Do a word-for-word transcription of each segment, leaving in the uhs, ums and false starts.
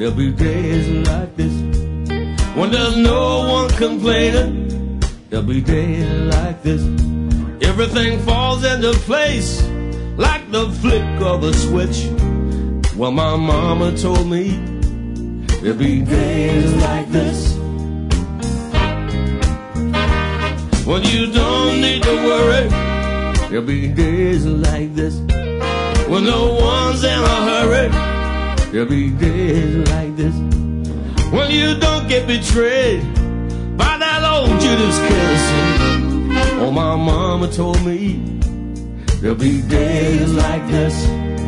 There'll be days like this when there's no one complaining. There'll be days like this, everything falls into place like the flick of a switch. Well, my mama told me there'll be days like this when you don't need to worry. There'll be days like this when no one's in a hurry. There'll be days like this when you don't get betrayed by that old Judas kiss. Oh, my mama told me there'll be days like this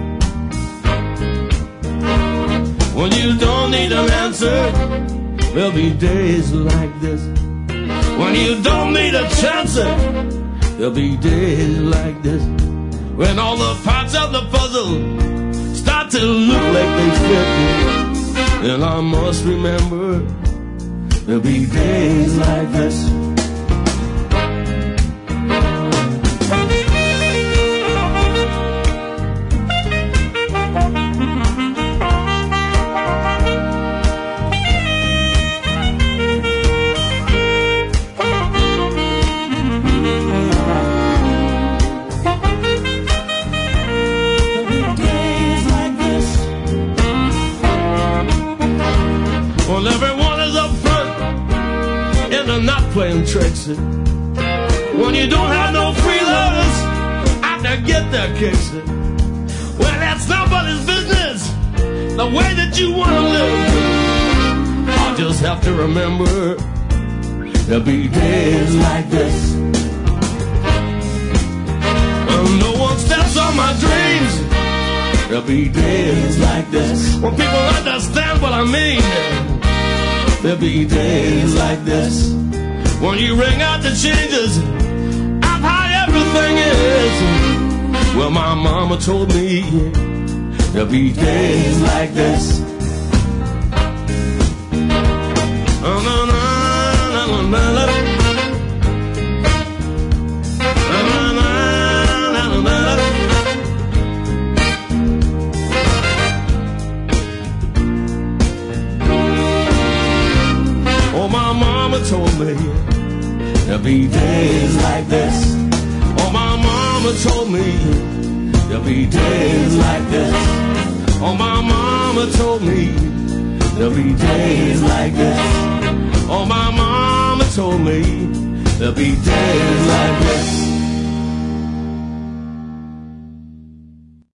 when you don't need an answer. There'll be days like this when you don't need a chance. There'll be days like this when all the parts of the puzzle start to look like they fit. And I must remember there'll be days like this. Well, everyone is up front and they're not playing tricks. When you don't have no freeloaders out to get their kicks. Well, that's nobody's business, the way that you want to live. I'll just have to remember there'll be days like this when no one steps on my dreams. There'll be days like this when people understand what I mean. There'll be days like this when you ring out the changes of how everything is. Well, my mama told me there'll be days like this. Oh, no, no, no, no, no. Told me there'll be days like this. Oh, my mama told me there'll be days like this. Oh, my mama told me there'll be days like this. Oh, my mama told me there'll be days like this.